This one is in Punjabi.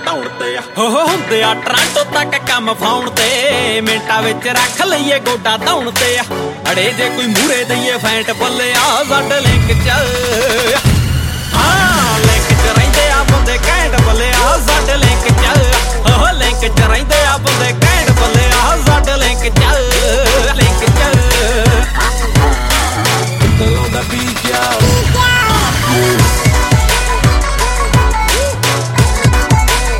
ਘਟਾਉਣ ਤੇ ਹੋ ਹੁੰਦੇ ਆ ਟਰਾਂਟੋ ਤੱਕ ਕੰਮ ਫਾਉਣ ਤੇ ਮਿੰਟਾਂ ਵਿੱਚ ਰੱਖ ਲਈਏ ਗੋਡਾ ਧੌਣ ਤੇ ਅੜੇ ਜੇ ਕੋਈ ਮੂਹਰੇ ਦਈਏ ਫੈਂਟ ਬੱਲਿਆ ਸਾਡੇ ਲਿੰਕ ਚ ਹਾਂ ਲਿੰਕ ਚ ਰਹਿੰਦੇ ਆ ਬੰਦੇ ਘੈਂਟ ਬੱਲਿਆ ਸਾਡੇ